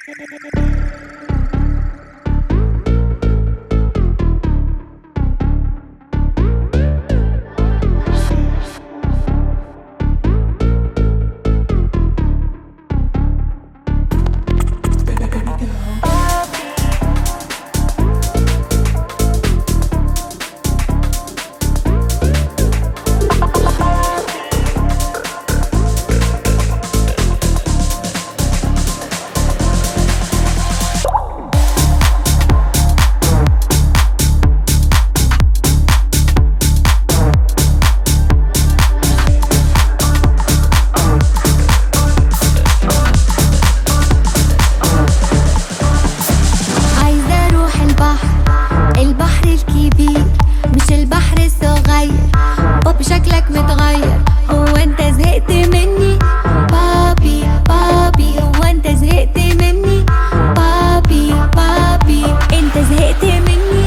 مش البحر الصغير. بابي شكلك متغير، هو انت زهقت مني؟ بابي بابي هو انت زهقت مني؟ بابي بابي انت زهقت مني؟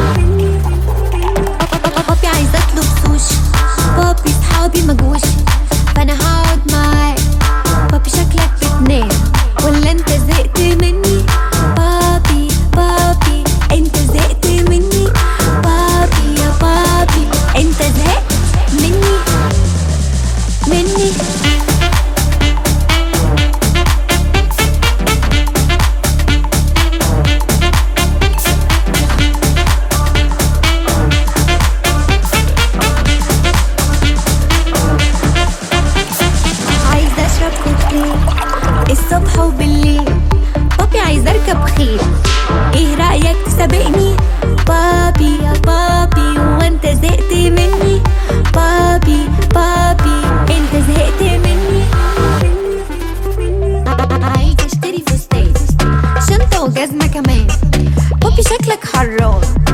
بابي عايزة اطلب سوشي، بابي صحابي مجوش فانا هقعد معاك. بابي شكلك بتنام ولا انت زهقت مني؟ بابي بابي انت زهقت مني؟ بابي يا بابي انت زهقت مني؟ عايزة اشرب كوكتيل الصبح وبالليل. بابي عايزة اركب خيل، ايه رأيك تسابقني؟ بابي يا بابي هو انت زهقت مني؟ بابي بابي انت زهقت مني؟ عايزة اشتري فستان، شنطة وجزمة كمان. بابي شكلك حران،